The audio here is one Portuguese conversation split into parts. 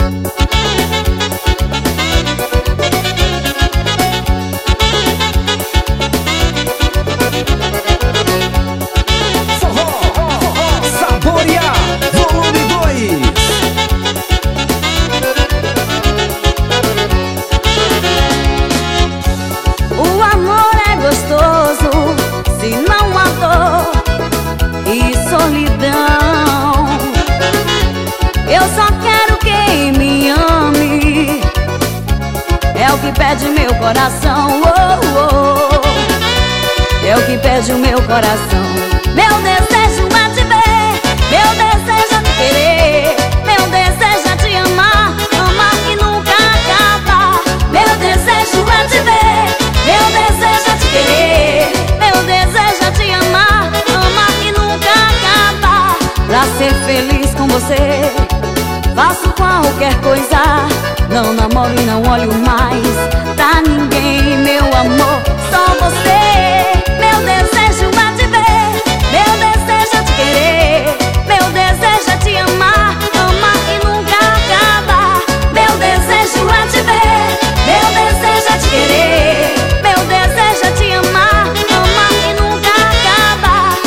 Eu só quero quem me ame, é o que pede meu coração, oh, oh. É o que pede o meu coração. Meu desejo é te ver, meu desejo é te querer, meu desejo é te amar, amar e nunca acabar. Meu desejo é te ver, meu desejo é te querer, meu desejo é te amar, amar e nunca acabar. Pra ser feliz com você faço qualquer coisa, não namoro e não olho mais pra ninguém, meu amor, só você. Meu desejo é te ver, meu desejo é te querer, meu desejo é te amar, amar e nunca acabar. Meu desejo é te ver, meu desejo é te querer, meu desejo é te amar, amar e nunca acabar.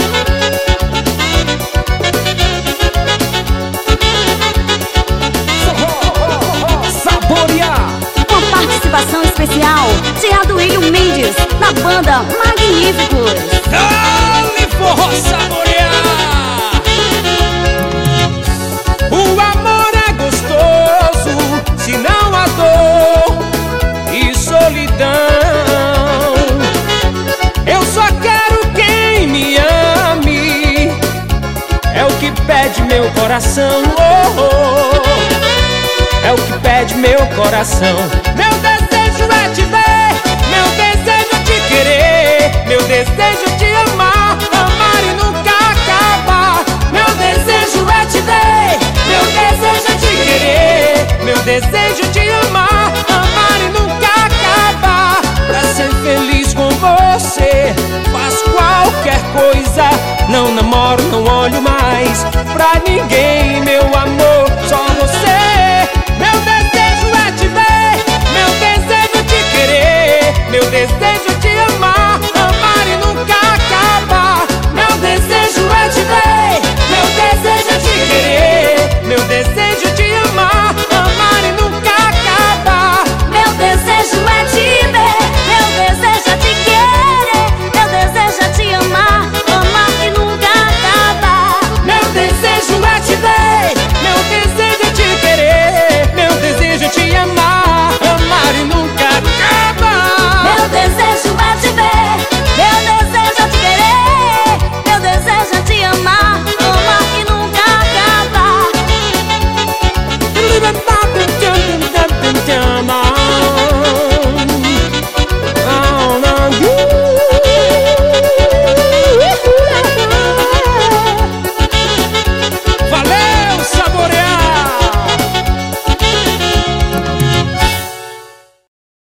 Participação especial de Aduílio Mendes, na banda Magníficos. Dale forró saborear! O amor é gostoso, se não há dor e solidão. Eu só quero quem me ame, é o que pede meu coração, oh, oh. É o que pede meu coração. Meu desejo é te ver, meu desejo é te querer, meu desejo é te amar, amar e nunca acabar. Meu desejo é te ver, meu desejo é te querer, meu desejo é te amar, amar e nunca acabar. Pra ser feliz com você faço qualquer coisa, não namoro, não olho mais pra ninguém, meu amor.